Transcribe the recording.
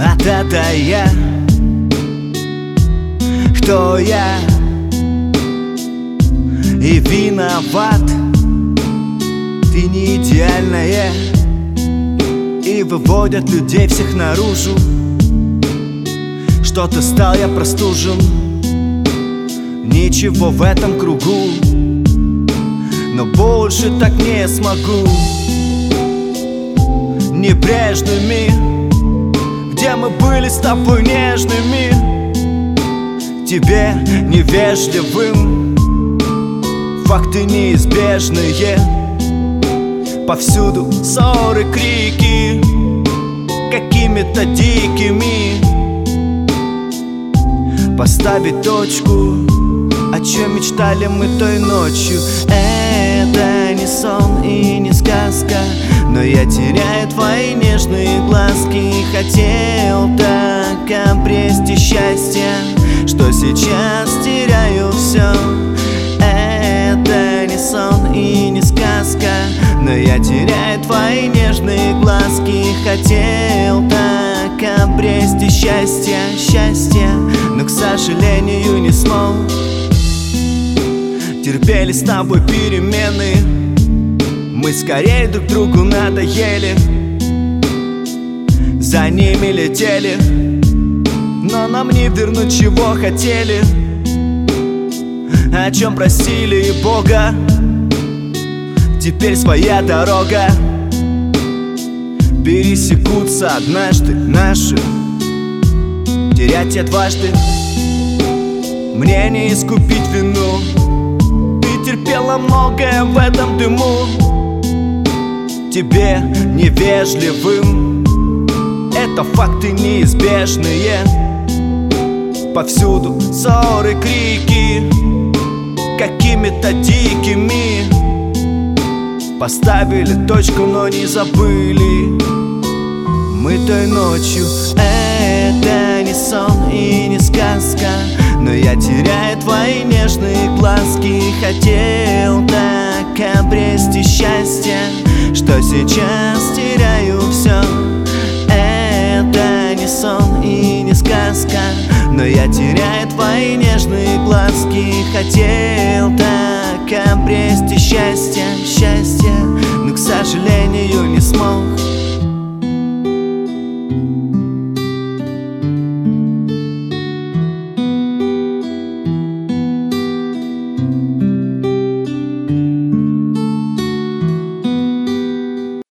А это я. Кто я? И виноват. Ты не идеальная. И выводят людей всех наружу. Что-то стал я простужен. Ничего в этом кругу, но больше так не смогу. Небрежными, где мы были с тобой нежными, тебе невежливым. Факты неизбежные, повсюду ссоры, крики, какими-то дикими. Поставить точку, о чем мечтали мы той ночью. Это не сон и не сказка, но я теряю твои нежные глазки. Хотел так обрести счастье, что сейчас теряю все. Это не сон и не сказка, но я теряю твои нежные глазки. Хотел так обрести счастье, но, к сожалению, не смог. Терпели с тобой перемены, мы скорее друг другу надоели. За ними летели, но нам не вернуть, чего хотели. О чем просили и Бога, теперь своя дорога. Пересекутся однажды наши, терять я дважды. Мне не искупить вину, ты терпела многое в этом дыму. Тебе невежливым, это факты неизбежные. Повсюду ссоры, крики, какими-то дикими. Поставили точку, но не забыли мы той ночью. Это не сон и не сказка, но я теряю твои нежные глазки. Хотел так обрести счастье, что сейчас теряю все. Это не сон и не сказка, но я теряю твои нежные глазки. Хотел так обрести счастье, но, к сожалению, не смог.